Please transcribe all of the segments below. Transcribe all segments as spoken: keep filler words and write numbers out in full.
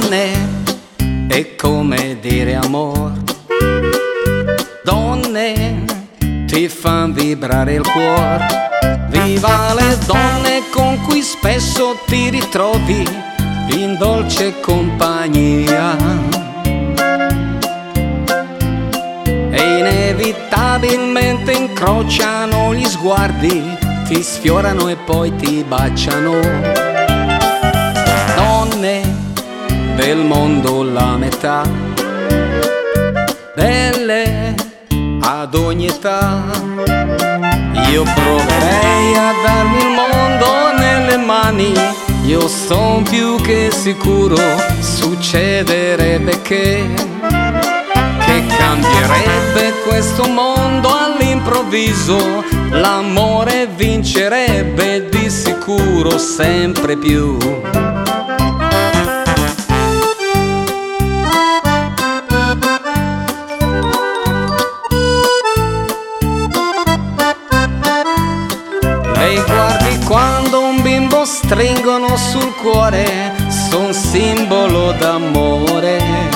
Donne, è come dire amor. Donne, ti fan vibrare il cuore. Viva le donne con cui spesso ti ritrovi in dolce compagnia. E inevitabilmente incrociano gli sguardi, ti sfiorano e poi ti baciano. Donne del mondo la metà, belle ad ogni età. Io proverei a darmi il mondo nelle mani. Io son più che sicuro, succederebbe che Che cambierebbe questo mondo all'improvviso. L'amore vincerebbe di sicuro sempre più. Lei guardi quando un bimbo stringono sul cuore, son simbolo d'amore.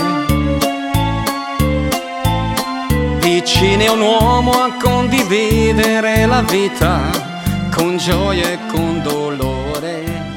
Vicini a un uomo a condividere la vita con gioia e con dolore.